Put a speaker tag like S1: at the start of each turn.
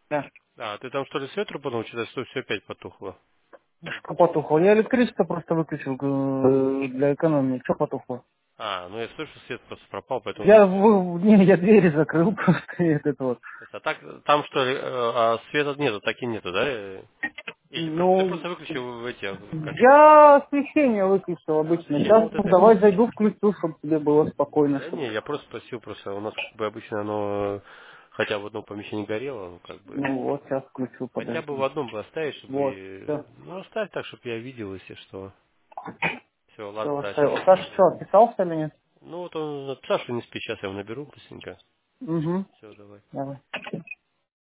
S1: Да.
S2: А, ты там что ли свет рубанул, что все опять потухло?
S1: Что потухло? Я электричество просто выключил для экономии. Что потухло?
S2: А, ну я слышу, свет просто пропал, поэтому
S1: Я,
S2: думаю.
S1: не, я двери закрыл просто, и это вот.
S2: А так, там что ли, света нету, так и нету, да? Или просто ты
S1: Ну,
S2: просто выключил в эти, как...
S1: я освещение выключил обычно.
S2: Освещение, ну
S1: Сейчас
S2: вот это...
S1: давай зайду, включу, чтобы тебе было спокойно.
S2: Да не, я просто спросил, просто у нас как бы обычно оно, хотя в одном помещении горело, ну как бы...
S1: Ну вот, сейчас включу,
S2: Хотя бы в
S1: подожди.
S2: одном бы оставить,
S1: Вот,
S2: чтобы...
S1: все.
S2: Ну, оставь так, чтобы я видел, если что. Все, ладно,
S1: Все,
S2: да, сейчас...
S1: оставил. Саша что, отписался или нет?
S2: Ну, вот он написал, что не спит, сейчас я его наберу быстренько.
S1: Угу.
S2: Все, давай.
S1: Давай.